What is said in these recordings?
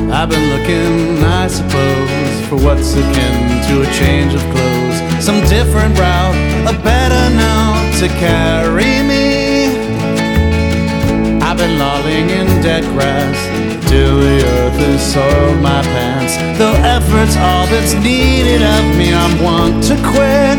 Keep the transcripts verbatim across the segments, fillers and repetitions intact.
I've been looking, I suppose, for what's akin to a change of clothes, some different route, a better note to carry me. I've been lolling in dead grass till the earth has soiled my pants. Though effort's all that's needed of me, I'm one to quit.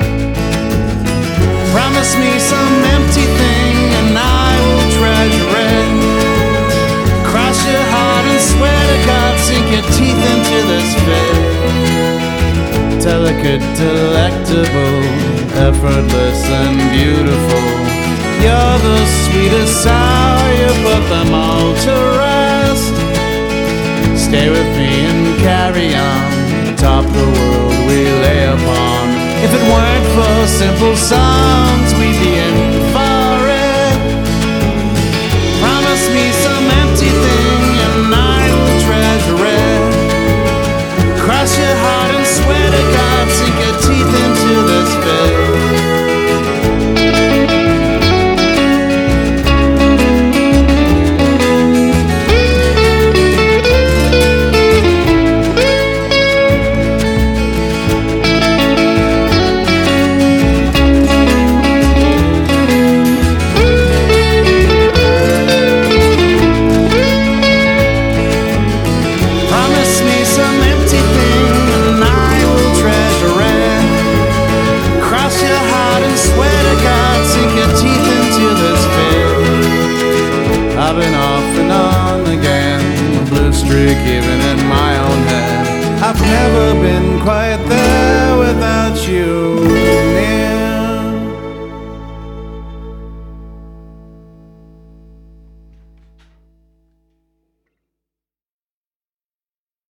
Promise me some empty thing and I will treasure it. Cross your heart and swear to God, sink your teeth into this fit. Delicate, delectable, effortless and beautiful. You're the sweetest sour, you put them all to rest. Stay with me and carry on, atop the world we lay upon. If it weren't for simple songs, we'd be in for it. Promise me some empty thing and I will treasure it. Cross your heart and swear to God, sink your teeth into this fit. I've been off and on again, a blue streak even in my own head. I've never been quite there without you near.